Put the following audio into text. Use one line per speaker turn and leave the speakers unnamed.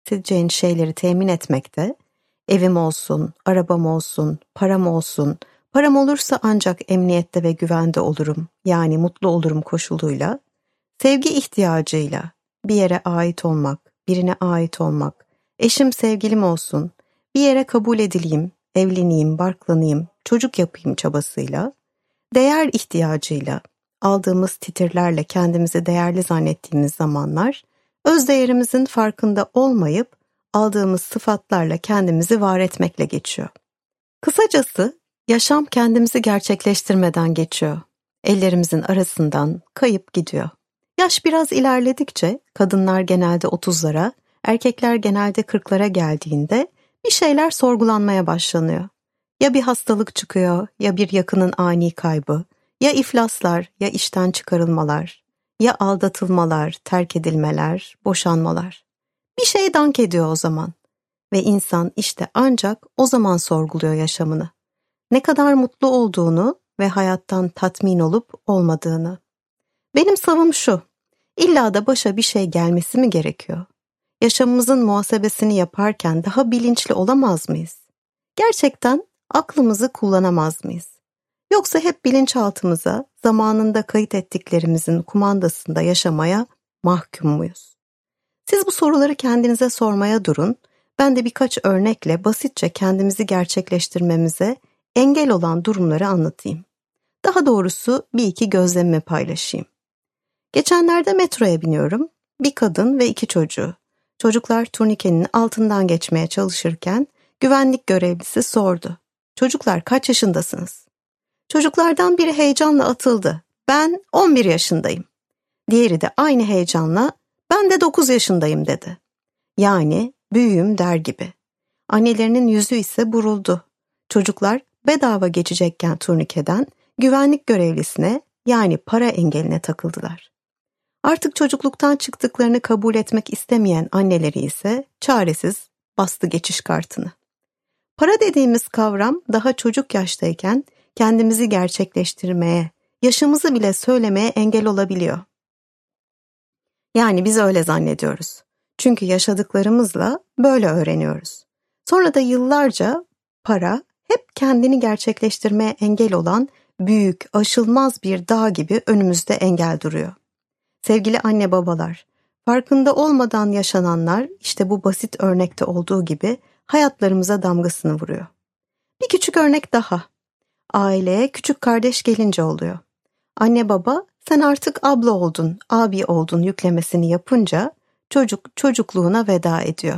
isteyeceğin şeyleri temin etmekte, evim olsun, arabam olsun, param olsun, param olursa ancak emniyette ve güvende olurum, yani mutlu olurum koşuluyla, sevgi ihtiyacıyla bir yere ait olmak, birine ait olmak, eşim sevgilim olsun, bir yere kabul edileyim, evleneyim, barklanayım, çocuk yapayım çabasıyla, değer ihtiyacıyla, aldığımız titirlerle kendimizi değerli zannettiğimiz zamanlar, öz değerimizin farkında olmayıp aldığımız sıfatlarla kendimizi var etmekle geçiyor. Kısacası yaşam kendimizi gerçekleştirmeden geçiyor. Ellerimizin arasından kayıp gidiyor. Yaş biraz ilerledikçe kadınlar genelde 30'lara, erkekler genelde 40'lara geldiğinde bir şeyler sorgulanmaya başlanıyor. Ya bir hastalık çıkıyor, ya bir yakının ani kaybı, ya iflaslar, ya işten çıkarılmalar, ya aldatılmalar, terk edilmeler, boşanmalar. Bir şey dank ediyor o zaman ve insan işte ancak o zaman sorguluyor yaşamını. Ne kadar mutlu olduğunu ve hayattan tatmin olup olmadığını. Benim savım şu, illa da başa bir şey gelmesi mi gerekiyor? Yaşamımızın muhasebesini yaparken daha bilinçli olamaz mıyız? Gerçekten aklımızı kullanamaz mıyız? Yoksa hep bilinçaltımıza, zamanında kayıt ettiklerimizin kumandasında yaşamaya mahkum muyuz? Siz bu soruları kendinize sormaya durun, ben de birkaç örnekle basitçe kendimizi gerçekleştirmemize engel olan durumları anlatayım. Daha doğrusu bir iki gözlemimi paylaşayım. Geçenlerde metroya biniyorum, bir kadın ve 2 çocuğu. Çocuklar turnikenin altından geçmeye çalışırken güvenlik görevlisi sordu. Çocuklar kaç yaşındasınız? Çocuklardan biri heyecanla atıldı. Ben 11 yaşındayım. Diğeri de aynı heyecanla ben de 9 yaşındayım dedi. Yani büyüğüm der gibi. Annelerinin yüzü ise buruldu. Çocuklar bedava geçecekken turnikeden güvenlik görevlisine yani para engeline takıldılar. Artık çocukluktan çıktıklarını kabul etmek istemeyen anneleri ise çaresiz bastı geçiş kartını. Para dediğimiz kavram daha çocuk yaştayken kendimizi gerçekleştirmeye, yaşımızı bile söylemeye engel olabiliyor. Yani biz öyle zannediyoruz. Çünkü yaşadıklarımızla böyle öğreniyoruz. Sonra da yıllarca para hep kendini gerçekleştirmeye engel olan büyük, aşılmaz bir dağ gibi önümüzde engel duruyor. Sevgili anne babalar, farkında olmadan yaşananlar işte bu basit örnekte olduğu gibi hayatlarımıza damgasını vuruyor. Bir küçük örnek daha. Aileye küçük kardeş gelince oluyor. Anne baba sen artık abla oldun, abi oldun yüklemesini yapınca çocuk çocukluğuna veda ediyor.